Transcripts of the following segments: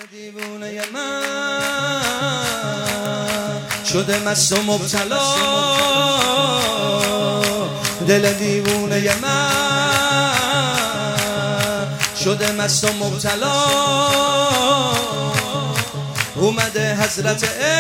دیوونه من شده مست و مبتلا، دل دیوونه من شده مست و مبتلا. اومده حضرت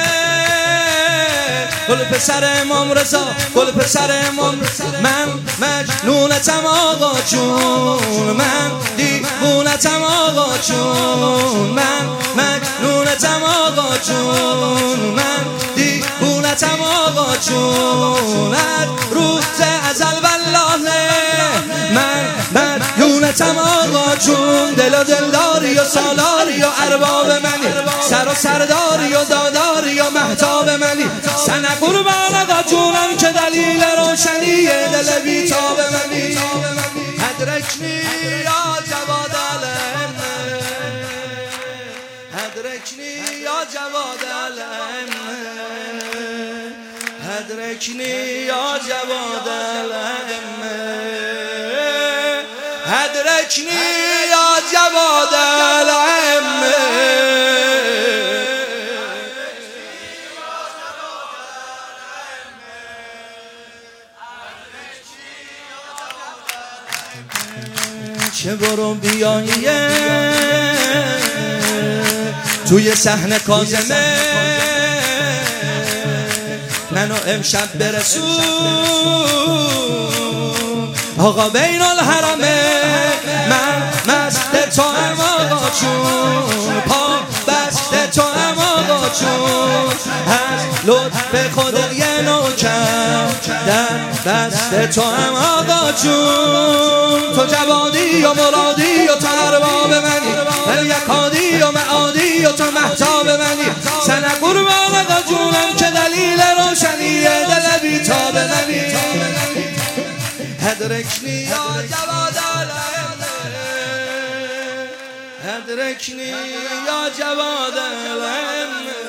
گل پسر امام رضا، گل پسر امام رضا. من مجنونتم آقا جون، من دیوونتم آقا جون، من مجنونتم آقا جون، من دیوونتم آقا جون. از روز ازل والله من مجنونتم آقا جون. دل و دلداری و سالاری و ارباب منی، سر و سرداری و داداری و مهتاب منی. سن قربان آقا جونم که دلیل روشنی دل بیتاب منی. ادرکنی یا جواد علم، ادرکنی یا جواد علم، ادرکنی یا جواد علم، ادرکنی یا جواد علم. چه برو بیاییه توی صحنه کاظمه، منو امشب برسون آقا بین الحرمه. من مست تو ام آقا جون، پا بست تو ام آقا جون. از لطف خدای نوکر در دست تو ام آقا جون. تو جوادی و مرادی و تو ارباب منی، الیکادی و معادی و تو مهتاب منی. سن قربان آقا جونم که دلیل روشنی دل بیتاب منی. ادرکنی یا جواد علم، ادرکنی یا جواد علم.